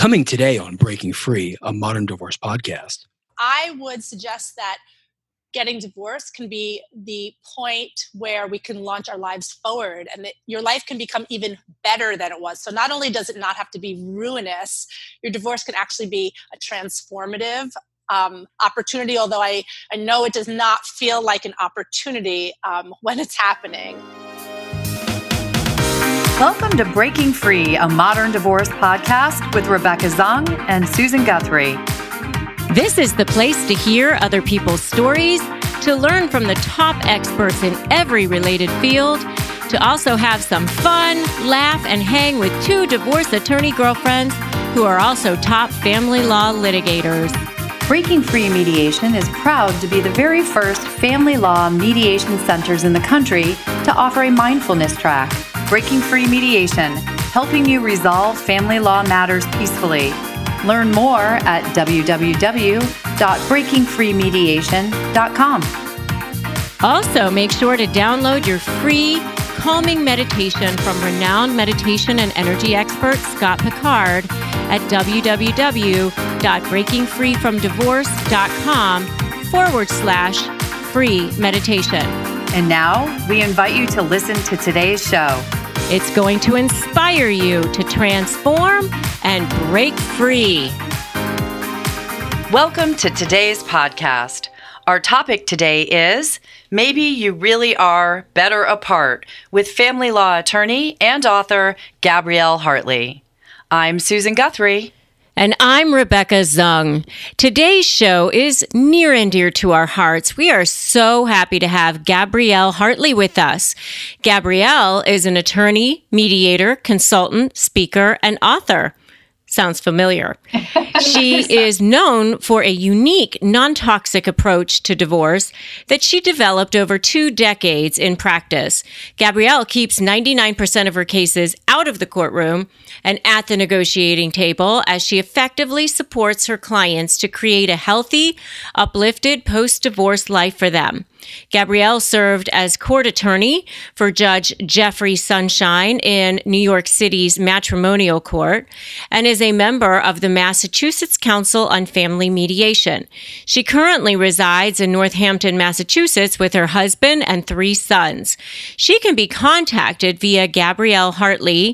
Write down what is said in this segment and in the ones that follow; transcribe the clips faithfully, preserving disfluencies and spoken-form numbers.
Coming today on Breaking Free, a modern divorce podcast. I would suggest that getting divorced can be the point where we can launch our lives forward and that your life can become even better than it was. So not only does it not have to be ruinous, your divorce can actually be a transformative um, opportunity, although I, I know it does not feel like an opportunity um, when it's happening. Welcome to Breaking Free, a modern divorce podcast with Rebecca Zung and Susan Guthrie. This is the place to hear other people's stories, to learn from the top experts in every related field, to also have some fun, laugh, and hang with two divorce attorney girlfriends who are also top family law litigators. Breaking Free Mediation is proud to be the very first family law mediation centers in the country to offer a mindfulness track. Breaking Free Mediation, helping you resolve family law matters peacefully. Learn more at w w w dot breaking free mediation dot com. Also, make sure to download your free calming meditation from renowned meditation and energy expert Scott Picard at w w w dot breaking free from divorce dot com forward slash free meditation. And now, we invite you to listen to today's show. It's going to inspire you to transform and break free. Welcome to today's podcast. Our topic today is Maybe You Really Are Better Apart with family law attorney and author Gabrielle Hartley. I'm Susan Guthrie. And I'm Rebecca Zung. Today's show is near and dear to our hearts. We are so happy to have Gabrielle Hartley with us. Gabrielle is an attorney, mediator, consultant, speaker, and author. Sounds familiar. She is known for a unique, non-toxic approach to divorce that she developed over two decades in practice. Gabrielle keeps ninety-nine percent of her cases out of the courtroom and at the negotiating table as she effectively supports her clients to create a healthy, uplifted post-divorce life for them. Gabrielle served as court attorney for Judge Jeffrey Sunshine in New York City's matrimonial court and is a member of the Massachusetts Council on Family Mediation. She currently resides in Northampton, Massachusetts with her husband and three sons. She can be contacted via gabrielle hartley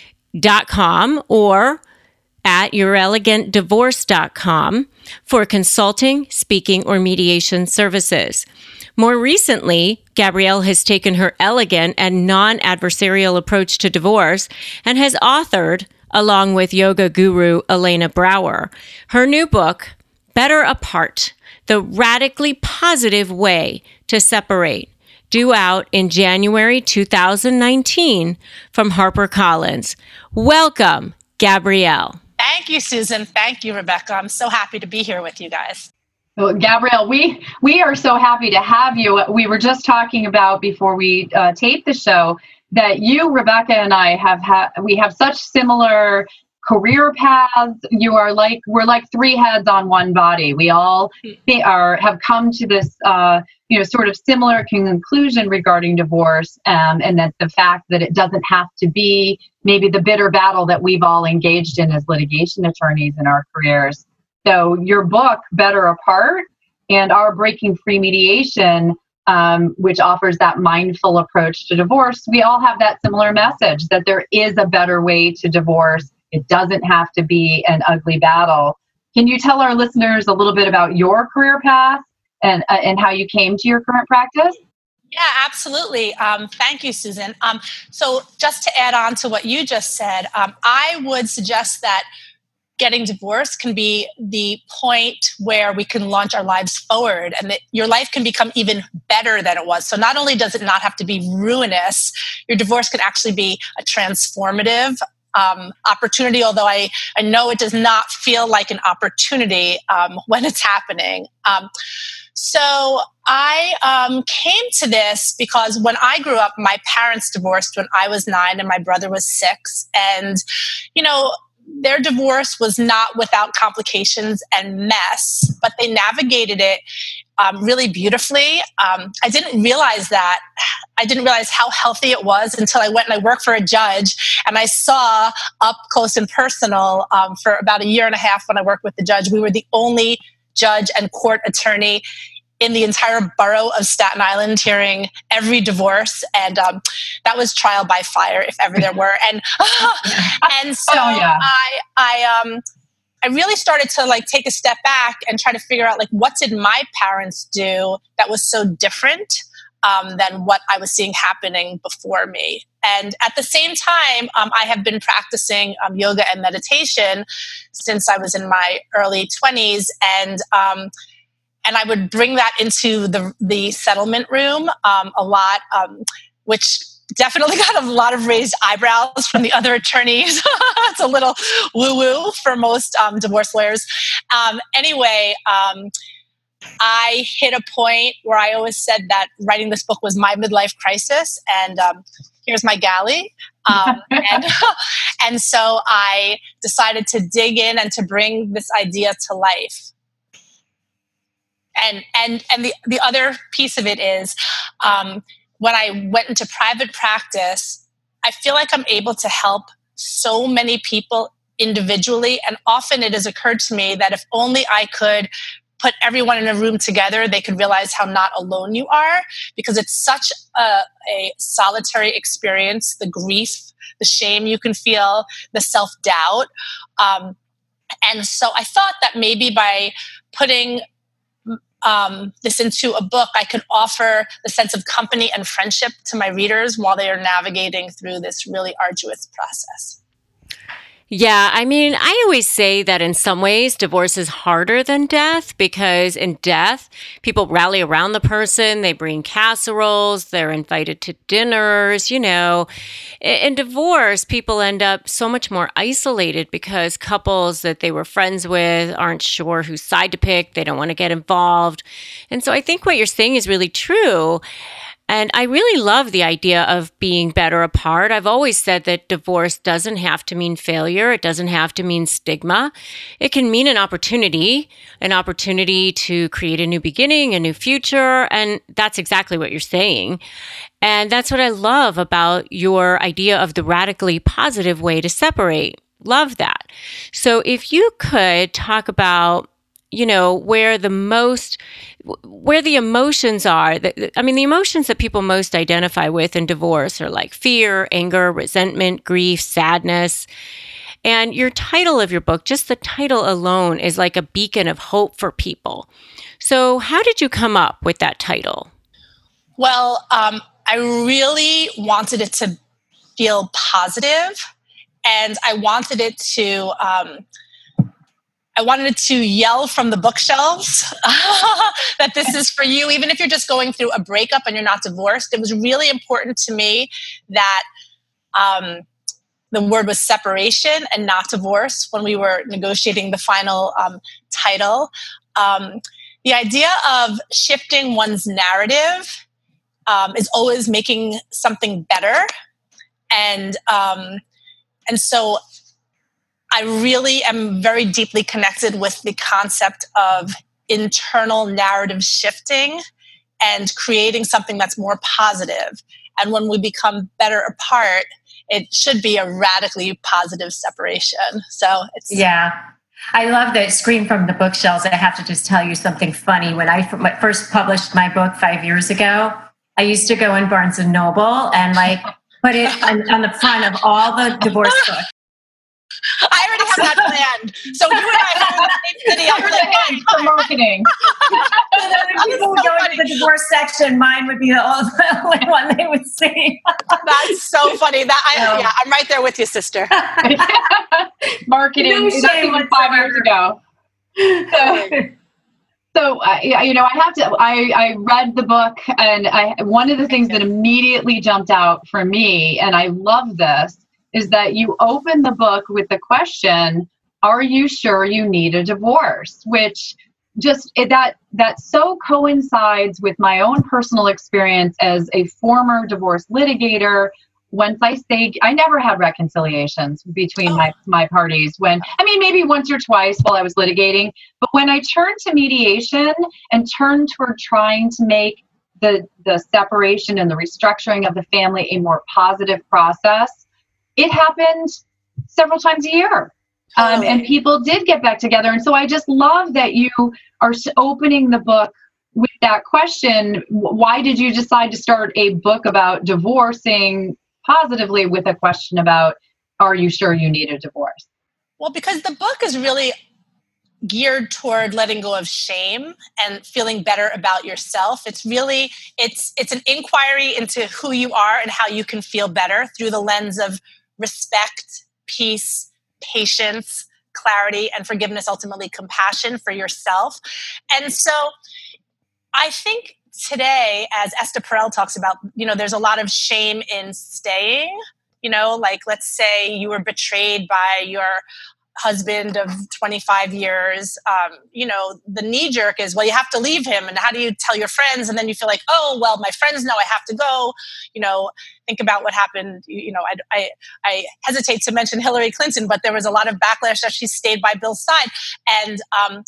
dot com or at your elegant divorce dot com for consulting, speaking, or mediation services. More recently, Gabrielle has taken her elegant and non-adversarial approach to divorce and has authored, along with yoga guru Elena Brower, her new book, Better Apart, The Radically Positive Way to Separate, due out in January two thousand nineteen from HarperCollins. Welcome, Gabrielle. Thank you, Susan. Thank you, Rebecca. I'm so happy to be here with you guys. Well, Gabrielle, we we are so happy to have you. We were just talking about before we uh, taped the show that you, Rebecca, and I have had we have such similar career paths. You are like we're like three heads on one body. We all are have come to this uh, you know sort of similar conclusion regarding divorce, um, and that the fact that it doesn't have to be maybe the bitter battle that we've all engaged in as litigation attorneys in our careers. So your book, Better Apart, and our Breaking Free Mediation, um, which offers that mindful approach to divorce, we all have that similar message that there is a better way to divorce. It doesn't have to be an ugly battle. Can you tell our listeners a little bit about your career path and, uh, and how you came to your current practice? Yeah, absolutely. Um, thank you, Susan. Um, so just to add on to what you just said, um, I would suggest that getting divorced can be the point where we can launch our lives forward and that your life can become even better than it was. So not only does it not have to be ruinous, your divorce can actually be a transformative um, opportunity, although I, I know it does not feel like an opportunity um, when it's happening. Um, so I um, came to this because when I grew up, my parents divorced when I was nine and my brother was six. And, you know, their divorce was not without complications and mess, but they navigated it um, really beautifully. Um, I didn't realize that. I didn't realize how healthy it was until I went and I worked for a judge, and I saw up close and personal um, for about a year and a half when I worked with the judge. We were the only judge and court attorney in the entire borough of Staten Island hearing every divorce. And um, that was trial by fire, if ever there were. And and so oh, yeah. I I um I really started to like take a step back and try to figure out like what did my parents do that was so different um, than what I was seeing happening before me. And at the same time, um, I have been practicing um, yoga and meditation since I was in my early twenties. And um, And I would bring that into the the settlement room um, a lot, um, which definitely got a lot of raised eyebrows from the other attorneys. It's a little woo-woo for most um, divorce lawyers. Um, anyway, um, I hit a point where I always said that writing this book was my midlife crisis, and um, here's my galley. Um, and, and so I decided to dig in and to bring this idea to life. And and and the, the other piece of it is um, when I went into private practice, I feel like I'm able to help so many people individually. And often it has occurred to me that if only I could put everyone in a room together, they could realize how not alone you are, because it's such a, a solitary experience, the grief, the shame you can feel, the self-doubt. Um, and so I thought that maybe by putting Um, this into a book, I could offer the sense of company and friendship to my readers while they are navigating through this really arduous process. Yeah, I mean, I always say that in some ways, divorce is harder than death, because in death, people rally around the person, they bring casseroles, they're invited to dinners, you know. In divorce, people end up so much more isolated because couples that they were friends with aren't sure whose side to pick, they don't want to get involved. And so I think what you're saying is really true. And I really love the idea of being better apart. I've always said that divorce doesn't have to mean failure. It doesn't have to mean stigma. It can mean an opportunity, an opportunity to create a new beginning, a new future. And that's exactly what you're saying. And that's what I love about your idea of the radically positive way to separate. Love that. So if you could talk about, you know, where the most, where the emotions are. I mean, the emotions that people most identify with in divorce are like fear, anger, resentment, grief, sadness. And your title of your book, just the title alone, is like a beacon of hope for people. So how did you come up with that title? Well, um, I really wanted it to feel positive, and I wanted it to... Um, I wanted it to yell from the bookshelves that this is for you, even if you're just going through a breakup and you're not divorced. It was really important to me that um, the word was separation and not divorce when we were negotiating the final um, title. Um, the idea of shifting one's narrative um, is always making something better. And, um, and so I really am very deeply connected with the concept of internal narrative shifting and creating something that's more positive. And when we become better apart, it should be a radically positive separation. So it's... Yeah. I love the scream from the bookshelves. I have to just tell you something funny. When I first published my book five years ago, I used to go in Barnes and Noble and like put it on, on the front of all the divorce books. I already have that planned. So you and I have the same city. Everything for marketing. So that when people would so go funny. into the divorce section, mine would be the only one they would see. That's so funny. That I, No. yeah, I'm right there with you, sister. Marketing. No That's shame even five years ago. So, so uh, yeah, you know, I have to. I I read the book, and I one of the things that immediately jumped out for me, and I love this, is that you open the book with the question, are you sure you need a divorce? Which just it, that that so coincides with my own personal experience as a former divorce litigator, once I say, I never had reconciliations between oh. my, my parties when, I mean, maybe once or twice while I was litigating, but when I turned to mediation and turned toward trying to make the, the separation and the restructuring of the family a more positive process, it happened several times a year. Um, and people did get back together. And so I just love that you are opening the book with that question. Why did you decide to start a book about divorcing positively with a question about, are you sure you need a divorce? Well, because the book is really geared toward letting go of shame and feeling better about yourself. It's really, it's it's an inquiry into who you are and how you can feel better through the lens of respect, peace, patience, clarity, and forgiveness, ultimately compassion for yourself. And so I think today, as Esther Perel talks about, you know, there's a lot of shame in staying, you know, like let's say you were betrayed by your husband of twenty-five years, um, you know, the knee jerk is, well, you have to leave him. And how do you tell your friends? And then you feel like, oh, well, my friends know I have to go. You know, think about what happened. You know, I, I, I hesitate to mention Hillary Clinton, but there was a lot of backlash that she stayed by Bill's side. And, um,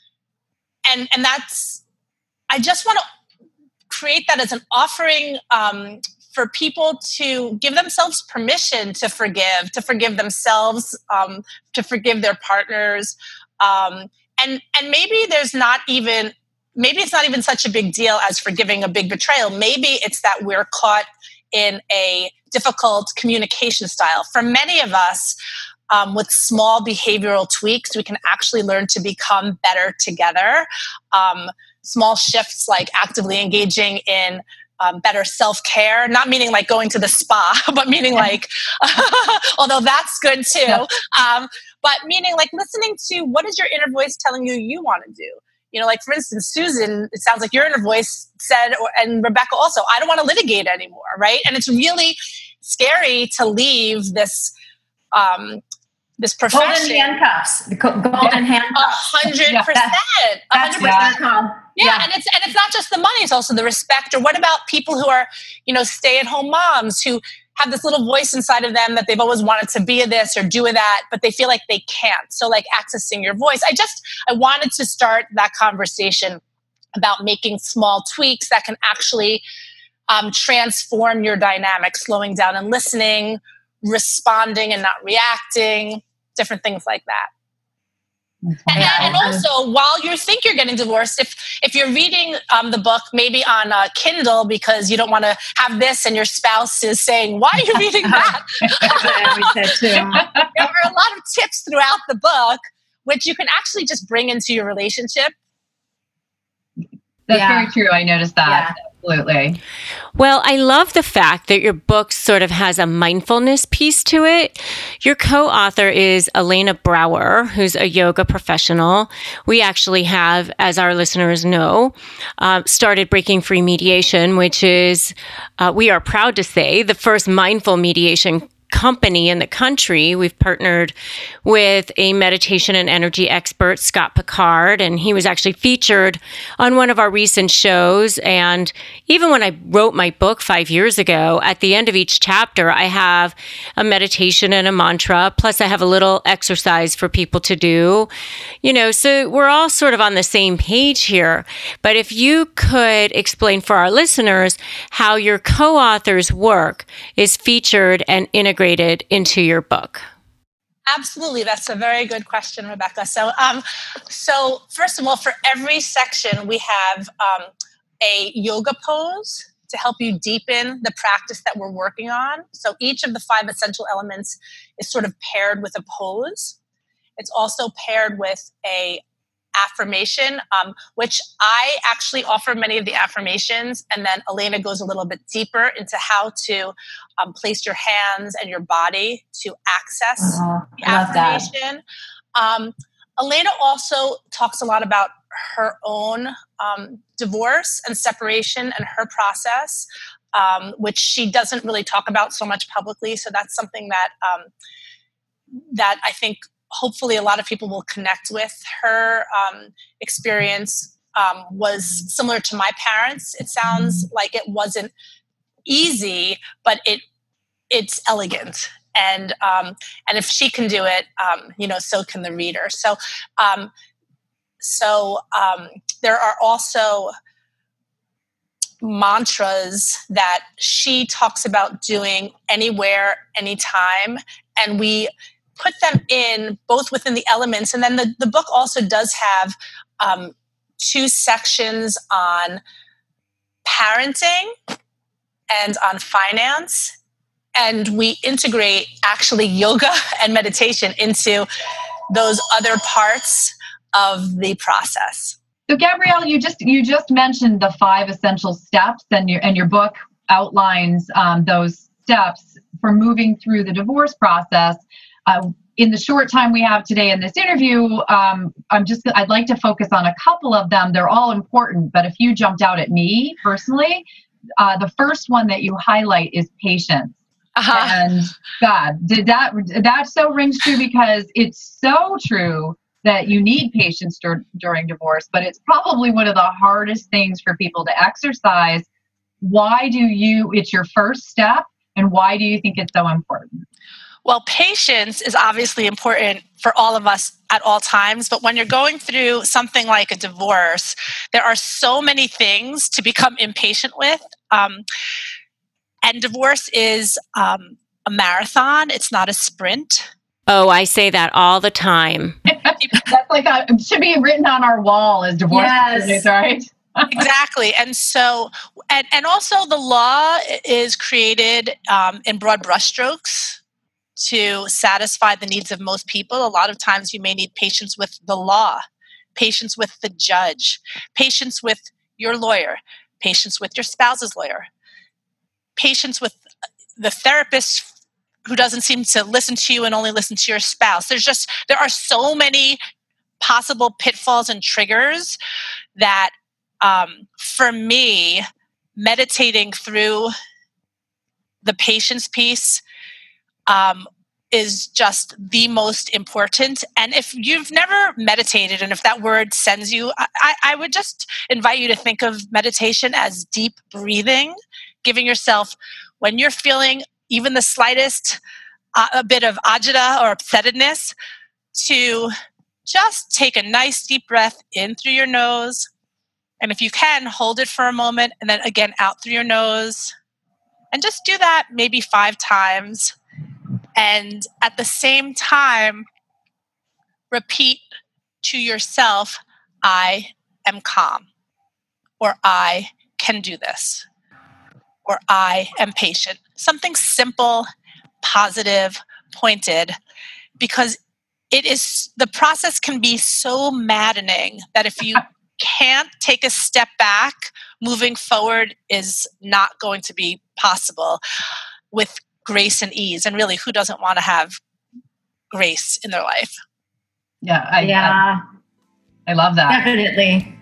and, and that's, I just want to create that as an offering, um, for people to give themselves permission to forgive, to forgive themselves, um, to forgive their partners. Um, and, and maybe there's not even, maybe it's not even such a big deal as forgiving a big betrayal. Maybe it's that we're caught in a difficult communication style. For many of us, um, with small behavioral tweaks, we can actually learn to become better together. Um, small shifts like actively engaging in Um, better self-care, not meaning like going to the spa, but meaning like, although that's good too, um, but meaning like listening to what is your inner voice telling you you want to do. You know, like for instance, Susan, it sounds like your inner voice said, or, and Rebecca also, I don't want to litigate anymore, right? And it's really scary to leave this um, this profession. Golden handcuffs, the golden handcuffs. A hundred percent. That's what they're called. Yeah, yeah, and it's and it's not just the money; it's also the respect. Or what about people who are, you know, stay-at-home moms who have this little voice inside of them that they've always wanted to be a this or do a that, but they feel like they can't. So, like accessing your voice. I just I wanted to start that conversation about making small tweaks that can actually um, transform your dynamic, slowing down and listening, responding and not reacting, different things like that. And, and also, while you think you're getting divorced, if if you're reading um, the book maybe on uh, Kindle because you don't want to have this and your spouse is saying, why are you reading that? There are a lot of tips throughout the book which you can actually just bring into your relationship. That's yeah. very true. I noticed that. Yeah. Absolutely. Well, I love the fact that your book sort of has a mindfulness piece to it. Your co-author is Elena Brower, who's a yoga professional. We actually have, as our listeners know, uh, started Breaking Free Mediation, which is, uh, we are proud to say, the first mindful mediation company in the country. We've partnered with a meditation and energy expert, Scott Picard, and he was actually featured on one of our recent shows. And even when I wrote my book five years ago, at the end of each chapter, I have a meditation and a mantra, plus I have a little exercise for people to do. You know, so we're all sort of on the same page here. But if you could explain for our listeners how your co-author's work is featured and integrated into your book. Absolutely. That's a very good question, Rebecca. So, um, so first of all, for every section, we have um, a yoga pose to help you deepen the practice that we're working on. So each of the five essential elements is sort of paired with a pose. It's also paired with a affirmation, um, which I actually offer many of the affirmations, and then Elena goes a little bit deeper into how to um, place your hands and your body to access uh-huh. the affirmation. Um, Elena also talks a lot about her own um, divorce and separation and her process, um, which she doesn't really talk about so much publicly. So that's something that um, that I think hopefully a lot of people will connect with. Her um, experience um, was similar to my parents. It sounds like it wasn't easy, but it it's elegant. And um, and if she can do it, um, you know, so can the reader. So um, so um, there are also mantras that she talks about doing anywhere, anytime, and we put them in both within the elements. And then the, the book also does have um, two sections on parenting and on finance. And we integrate actually yoga and meditation into those other parts of the process. So Gabrielle, you just you just mentioned the five essential steps, and your and your book outlines um, those steps for moving through the divorce process. Uh, in the short time we have today in this interview, um, I'm just I'd like to focus on a couple of them. They're all important, but a few jumped out at me personally. Uh, the first one that you highlight is patience. Uh-huh. And God, did that that so rings true, because it's so true that you need patience dur- during divorce, but it's probably one of the hardest things for people to exercise. Why do you, it's your first step, and why do you think it's so important? Well, patience is obviously important for all of us at all times, but when you're going through something like a divorce, there are so many things to become impatient with. Um, and divorce is um, a marathon, it's not a sprint. Oh, I say that all the time. That's like a, it should be written on our wall as divorce. Yes. Right? Exactly. And so, and, and also the law is created um, in broad brushstrokes to satisfy the needs of most people. A lot of times you may need patience with the law, patience with the judge, patience with your lawyer, patience with your spouse's lawyer, patience with the therapist who doesn't seem to listen to you and only listen to your spouse. There's just, there are so many possible pitfalls and triggers that um, for me, meditating through the patience piece um, is just the most important. And if you've never meditated, and if that word sends you, I, I would just invite you to think of meditation as deep breathing, giving yourself, when you're feeling even the slightest uh, a bit of agita or upsettedness, to just take a nice deep breath in through your nose. And if you can, hold it for a moment, and then again out through your nose. And just do that maybe five times. And at the same time, repeat to yourself, I am calm, or I can do this, or I am patient. Something simple, positive, pointed, because it is, the process can be so maddening that if you can't take a step back, moving forward is not going to be possible with grace and ease. And really, who doesn't want to have grace in their life? Yeah, I, yeah. I, I love that. Definitely.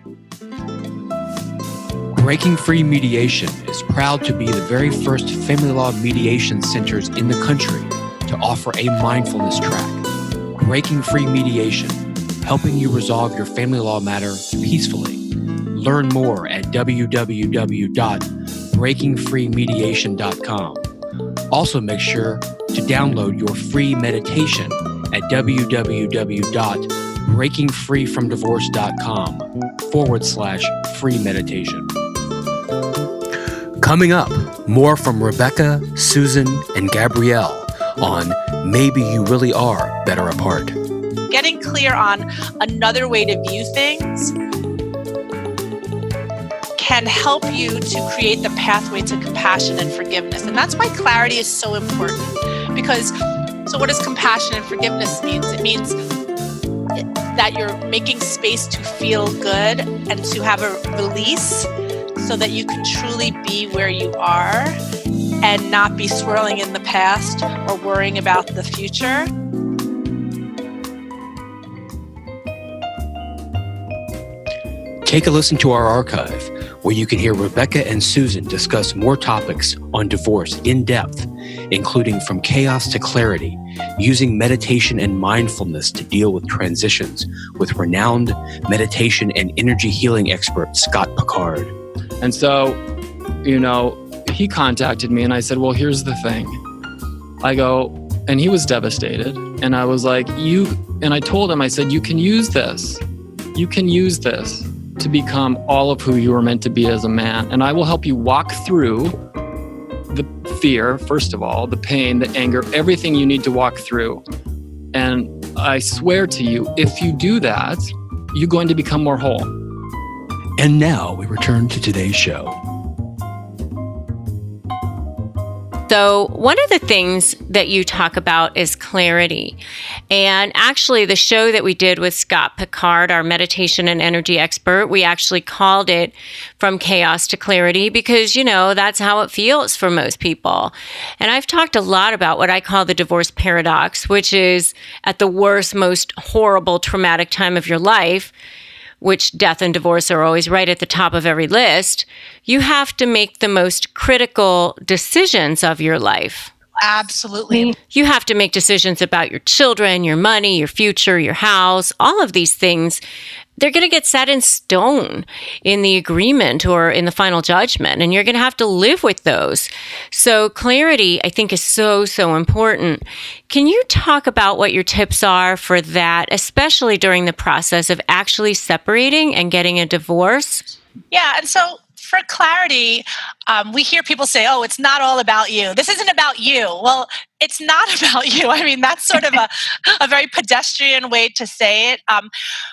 Breaking Free Mediation is proud to be the very first family law mediation centers in the country to offer a mindfulness track. Breaking Free Mediation, helping you resolve your family law matter peacefully. Learn more at w w w dot breaking free mediation dot com. Also, make sure to download your free meditation at w w w dot breaking free from divorce dot com forward slash free meditation. Coming up, more from Rebecca, Susan, and Gabrielle on Maybe You Really Are Better Apart. Getting clear on another way to view things can help you to create the pathway to compassion and forgiveness. And that's why clarity is so important. Because, so what does compassion and forgiveness mean? It means that you're making space to feel good and to have a release so that you can truly be where you are and not be swirling in the past or worrying about the future. Take a listen to our archive, where you can hear Rebecca and Susan discuss more topics on divorce in depth, including from chaos to clarity, using meditation and mindfulness to deal with transitions with renowned meditation and energy healing expert Scott Picard. And so, you know, he contacted me and I said, well, here's the thing. I go, and he was devastated. And I was like, you, and I told him, I said, you can use this. You can use this to become all of who you were meant to be as a man. And I will help you walk through the fear, first of all, the pain, the anger, everything you need to walk through. And I swear to you, if you do that, you're going to become more whole. And now we return to today's show. So one of the things that you talk about is clarity. And actually, the show that we did with Scott Picard, our meditation and energy expert, we actually called it From Chaos to Clarity because, you know, that's how it feels for most people. And I've talked a lot about what I call the divorce paradox, which is at the worst, most horrible, traumatic time of your life, which death and divorce are always right at the top of every list, you have to make the most critical decisions of your life. Absolutely. You have to make decisions about your children, your money, your future, your house, all of these things. They're going to get set in stone in the agreement or in the final judgment, and you're going to have to live with those. So clarity, I think, is so, so important. Can you talk about what your tips are for that, especially during the process of actually separating and getting a divorce? Yeah, and so for clarity, um, we hear people say, oh, it's not all about you. This isn't about you. Well, it's not about you. I mean, that's sort of a, a very pedestrian way to say it. Um,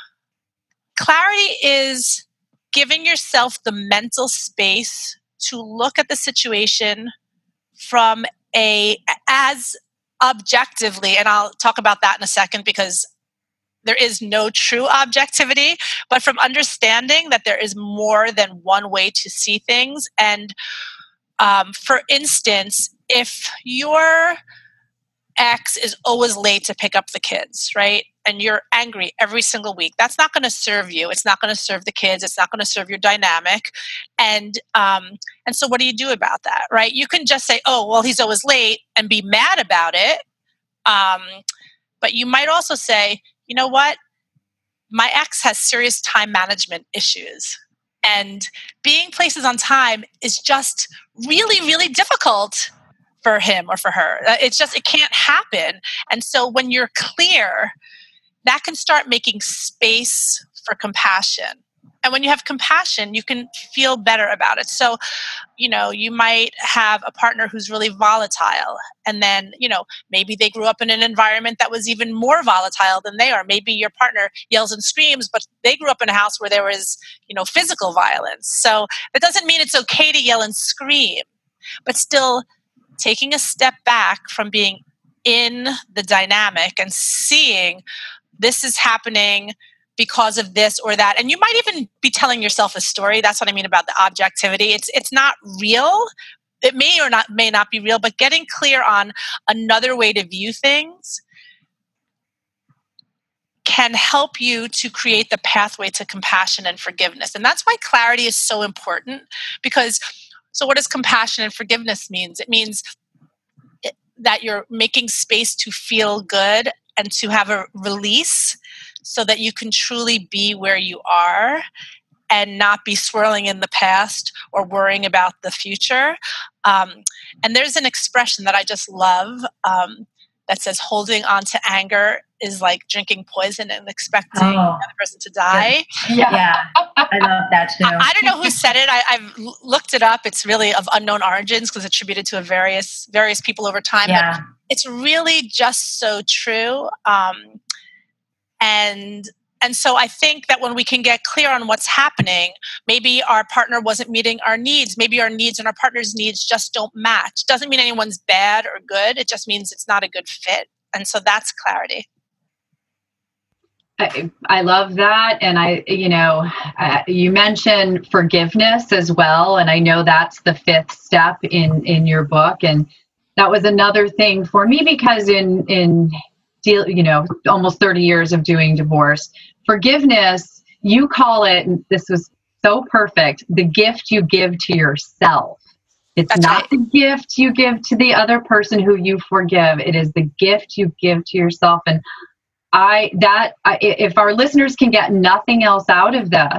Clarity is giving yourself the mental space to look at the situation from a, as objectively, and I'll talk about that in a second because there is no true objectivity, but from understanding that there is more than one way to see things. And um, for instance, if your ex is always late to pick up the kids, right? And you're angry every single week, that's not going to serve you. It's not going to serve the kids. It's not going to serve your dynamic. And um, and so what do you do about that, right? You can just say, oh, well, he's always late and be mad about it. Um, but you might also say, you know what? My ex has serious time management issues. And being places on time is just really, really difficult for him or for her. It's just, it can't happen. And so when you're clear, that can start making space for compassion. And when you have compassion, you can feel better about it. So, you know, you might have a partner who's really volatile. And then, you know, maybe they grew up in an environment that was even more volatile than they are. Maybe your partner yells and screams, but they grew up in a house where there was, you know, physical violence. So that doesn't mean it's okay to yell and scream, but still taking a step back from being in the dynamic and seeing this is happening because of this or that. And you might even be telling yourself a story. That's what I mean about the objectivity. It's it's not real. It may or not may not be real, but getting clear on another way to view things can help you to create the pathway to compassion and forgiveness. And that's why clarity is so important, because so what does compassion and forgiveness means? It means that you're making space to feel good and to have a release so that you can truly be where you are and not be swirling in the past or worrying about the future. Um, and there's an expression that I just love um, that says holding on to anger is like drinking poison and expecting oh. another person to die. Yeah, yeah. I love that too. I, I don't know who said it. I, I've looked it up. It's really of unknown origins because it's attributed to a various various people over time. Yeah. But it's really just so true. Um, and and so I think that when we can get clear on what's happening, maybe our partner wasn't meeting our needs. Maybe our needs and our partner's needs just don't match. Doesn't mean anyone's bad or good. It just means it's not a good fit. And so that's clarity. I, I love that. And I, you know, uh, you mentioned forgiveness as well. And I know that's the fifth step in, in your book. And that was another thing for me because in, in deal, you know, almost thirty years of doing divorce, forgiveness, you call it, and this was so perfect, the gift you give to yourself. It's That's not right. the gift you give to the other person who you forgive. It is the gift you give to yourself. And I, that, I, if our listeners can get nothing else out of this,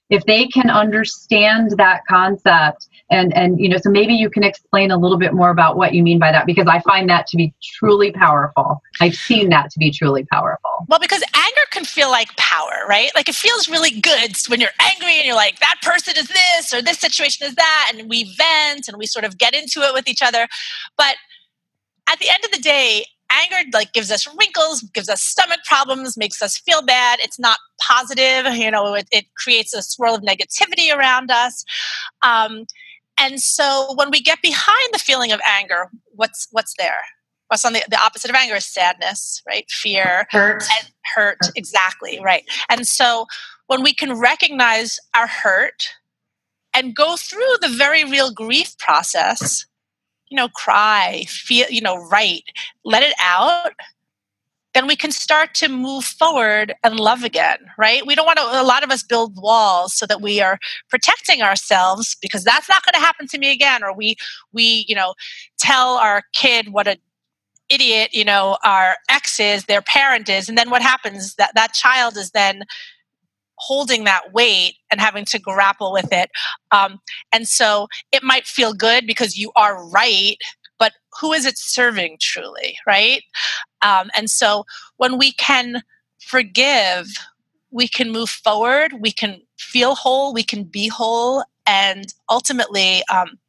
if they can understand that concept, and, and, you know, so maybe you can explain a little bit more about what you mean by that, because I find that to be truly powerful. I've seen that to be truly powerful. Well, because anger can feel like power, right? Like it feels really good when you're angry and you're like, that person is this or this situation is that. And we vent and we sort of get into it with each other. But at the end of the day, anger like gives us wrinkles, gives us stomach problems, makes us feel bad. It's not positive. You know, it, it creates a swirl of negativity around us. Um, and so when we get behind the feeling of anger, what's what's there? What's on the, the opposite of anger is sadness, right? Fear. Hurt. And hurt, exactly, right. And so when we can recognize our hurt and go through the very real grief process, you know, cry, feel, you know, write, let it out, then we can start to move forward and love again, right? We don't want to, a lot of us build walls so that we are protecting ourselves because that's not going to happen to me again. Or we, we, you know, tell our kid what a idiot, you know, our ex is, their parent is. And then what happens? That that child is then holding that weight and having to grapple with it. Um, and so it might feel good because you are right, but who is it serving truly, right? Um, and so when we can forgive, we can move forward, we can feel whole, we can be whole, and ultimately um,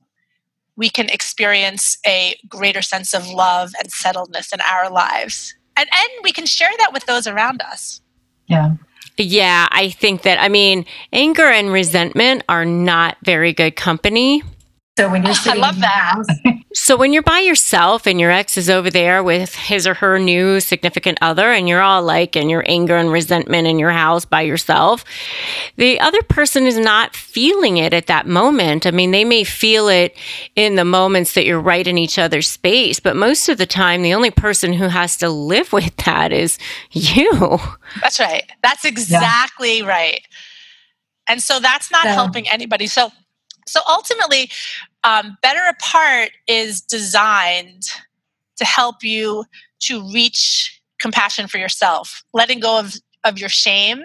we can experience a greater sense of love and settledness in our lives. And, and we can share that with those around us. Yeah. Yeah, I think that, I mean, anger and resentment are not very good company. So when you're sitting I love in the that. house, So when you're by yourself and your ex is over there with his or her new significant other and you're all like in your anger and resentment in your house by yourself, the other person is not feeling it at that moment. I mean, they may feel it in the moments that you're right in each other's space, but most of the time, the only person who has to live with that is you. That's right. That's exactly yeah. right. And so that's not so, helping anybody. So So ultimately, um, Better Apart is designed to help you to reach compassion for yourself, letting go of, of your shame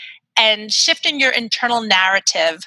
and shifting your internal narrative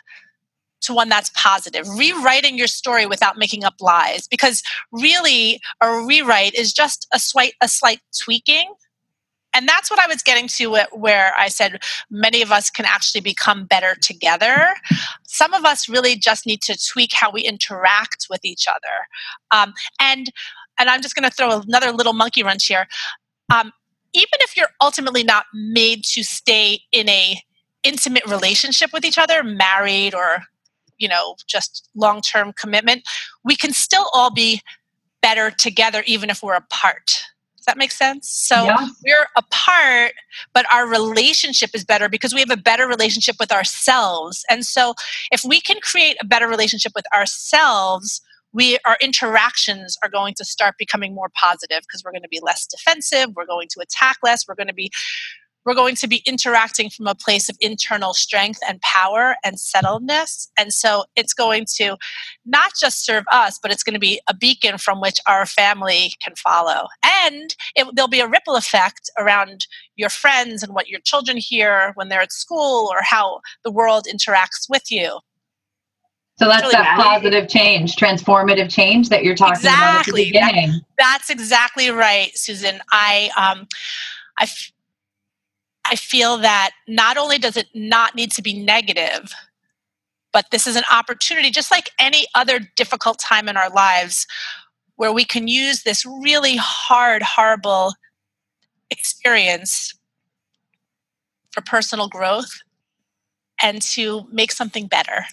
to one that's positive, rewriting your story without making up lies. Because really, a rewrite is just a slight, a slight tweaking. And that's what I was getting to where I said many of us can actually become better together. Some of us really just need to tweak how we interact with each other. Um, and and I'm just going to throw another little monkey wrench here. Um, even if you're ultimately not made to stay in a intimate relationship with each other, married or, you know, just long-term commitment, we can still all be better together even if we're apart. Does that make sense? So yeah. We're apart, but our relationship is better because we have a better relationship with ourselves. And so if we can create a better relationship with ourselves, we our interactions are going to start becoming more positive because we're going to be less defensive. We're going to attack less. We're going to be We're going to be interacting from a place of internal strength and power and settledness. And so it's going to not just serve us, but it's going to be a beacon from which our family can follow. And it, there'll be a ripple effect around your friends and what your children hear when they're at school or how the world interacts with you. So that's really that positive change, transformative change that you're talking exactly. about at the beginning. That, that's exactly right, Susan. I, um, I, I feel that not only does it not need to be negative, but this is an opportunity, just like any other difficult time in our lives, where we can use this really hard, horrible experience for personal growth and to make something better.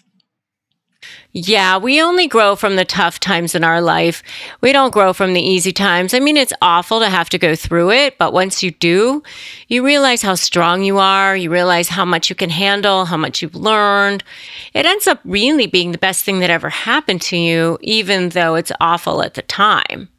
Yeah, we only grow from the tough times in our life. We don't grow from the easy times. I mean, it's awful to have to go through it, but once you do, you realize how strong you are. You realize how much you can handle, how much you've learned. It ends up really being the best thing that ever happened to you, even though it's awful at the time.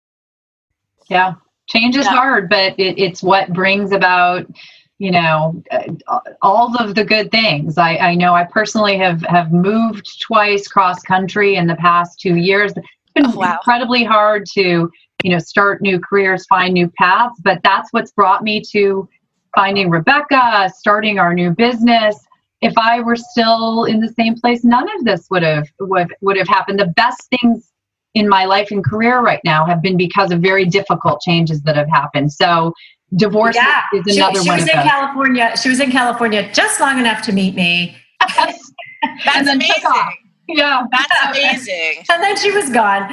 Yeah, change is yeah. hard, but it, it's what brings about, you know, uh, all of the good things. I, I know I personally have, have moved twice cross country in the past two years. It's been oh, wow. incredibly hard to, you know, start new careers, find new paths, but that's what's brought me to finding Rebecca, starting our new business. if I were still in the same place, none of this would have would, would have happened. The best things in my life and career right now have been because of very difficult changes that have happened. So divorce yeah. is, is another she, she one was of in those. California. She was in California just long enough to meet me. That's and then amazing. took off. Yeah. That's amazing. And then she was gone.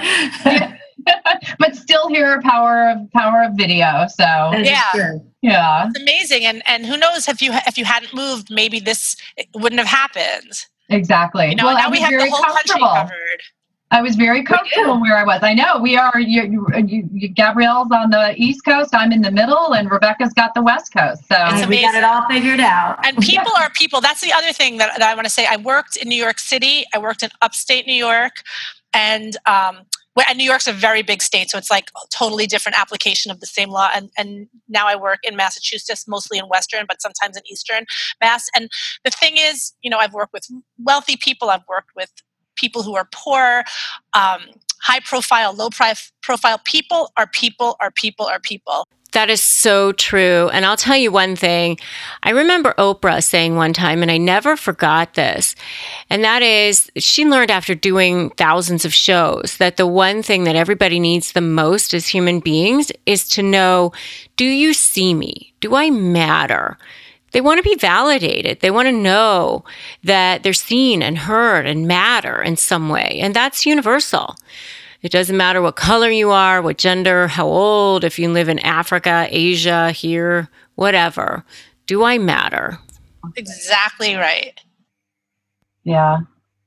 But still hear power of power of video. So Yeah. True. yeah. It's amazing. And and who knows, if you if you hadn't moved, maybe this wouldn't have happened. Exactly. You know, well, now I we was have the very whole country comfortable. covered. I was very comfortable where I was. I know we are. You, you, you, Gabrielle's on the East Coast. I'm in the middle, and Rebecca's got the West Coast. So It's we got it all figured out. And people are people. That's the other thing that, that I want to say. I worked in New York City. I worked in upstate New York, and um, and New York's a very big state, so it's like a totally different application of the same law. And and now I work in Massachusetts, mostly in Western, but sometimes in Eastern Mass. And the thing is, you know, I've worked with wealthy people. I've worked with people who are poor, um, high profile, low profile. People are people are people are people. That is so true. And I'll tell you one thing. I remember Oprah saying one time, and I never forgot this, and that is she learned after doing thousands of shows that the one thing that everybody needs the most as human beings is to know, do you see me? Do I matter? They want to be validated. They want to know that they're seen and heard and matter in some way. And that's universal. It doesn't matter what color you are, what gender, how old, if you live in Africa, Asia, here, whatever. Do I matter? Exactly right. yeah.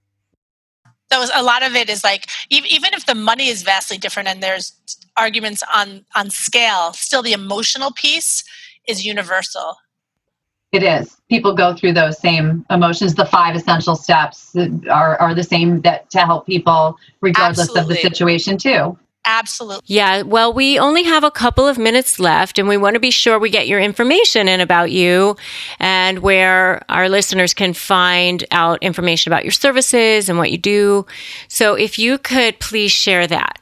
So a lot of it is like, even if the money is vastly different and there's arguments on, on scale, still the emotional piece is universal. It is. People go through those same emotions. The five essential steps are, are the same that to help people regardless Absolutely. of the situation too. Absolutely. Yeah, well, we only have a couple of minutes left, and we want to be sure we get your information in about you and where our listeners can find out information about your services and what you do. So if you could please share that.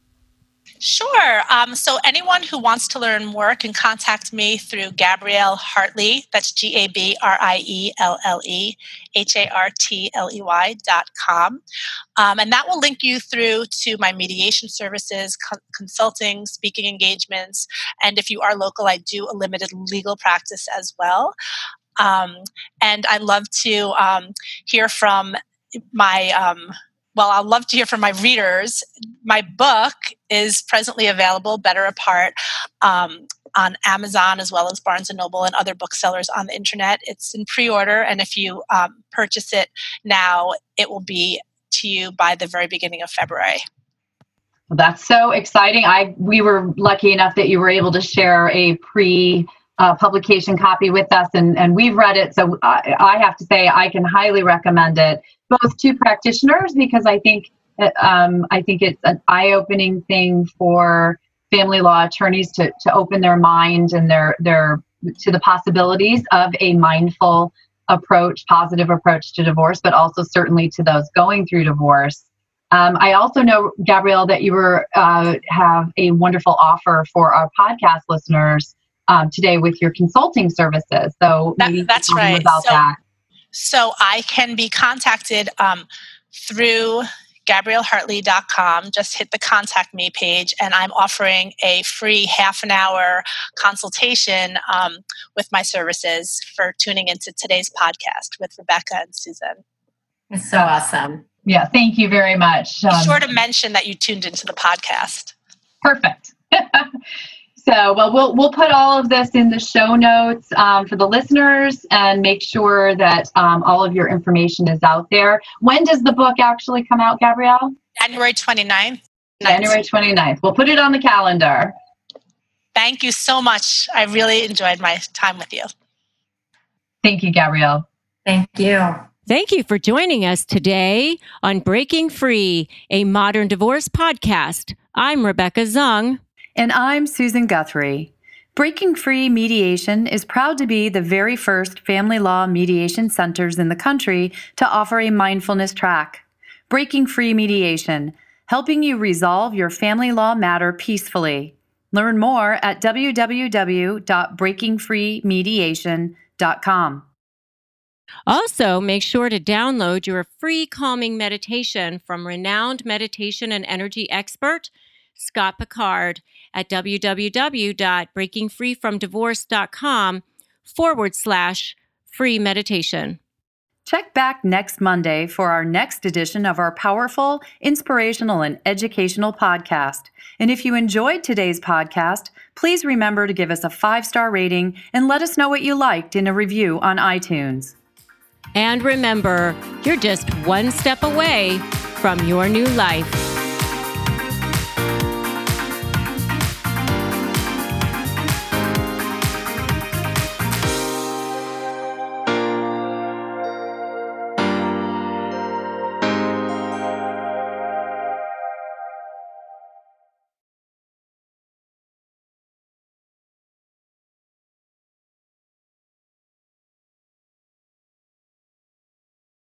Sure. Um, so anyone who wants to learn more can contact me through Gabrielle Hartley. That's G A B R I E L L E H A R T L E Y dot com. Um, and that will link you through to my mediation services, co- consulting, speaking engagements. And if you are local, I do a limited legal practice as well. Um, and I love to um, hear from my... Um, Well, I'd love to hear from my readers. My book is presently available, Better Apart, um, on Amazon as well as Barnes and Noble and other booksellers on the internet. It's in pre-order, and if you um, purchase it now, it will be to you by the very beginning of February. Well, that's so exciting. I we were lucky enough that you were able to share a pre uh, publication copy with us, and, and we've read it. So I, I have to say I can highly recommend it, both to practitioners, because I think um, I think it's an eye-opening thing for family law attorneys to to open their mind and their their to the possibilities of a mindful approach, positive approach to divorce, but also certainly to those going through divorce. Um, I also know, Gabrielle, that you were uh, have a wonderful offer for our podcast listeners um, today with your consulting services. So That, maybe that's tell them right. about So, that. so I can be contacted um, through Gabrielle Hartley dot com. Just hit the contact me page, and I'm offering a free half an hour consultation um, with my services for tuning into today's podcast with Rebecca and Susan. It's so awesome. Yeah, thank you very much. Be Um, sure to mention that you tuned into the podcast. Perfect. So, well, we'll we'll put all of this in the show notes um, for the listeners, and make sure that um, all of your information is out there. When does the book actually come out, Gabrielle? January twenty-ninth. January twenty-ninth. We'll put it on the calendar. Thank you so much. I really enjoyed my time with you. Thank you, Gabrielle. Thank you. Thank you for joining us today on Breaking Free, a modern divorce podcast. I'm Rebecca Zung. And I'm Susan Guthrie. Breaking Free Mediation is proud to be the very first family law mediation centers in the country to offer a mindfulness track. Breaking Free Mediation, helping you resolve your family law matter peacefully. Learn more at w w w dot breaking free mediation dot com. Also, make sure to download your free calming meditation from renowned meditation and energy expert, Scott Picard, at www.breakingfreefromdivorce.com forward slash free meditation. Check back next Monday for our next edition of our powerful, inspirational, and educational podcast. And if you enjoyed today's podcast, please remember to give us a five-star rating and let us know what you liked in a review on iTunes. And remember, you're just one step away from your new life.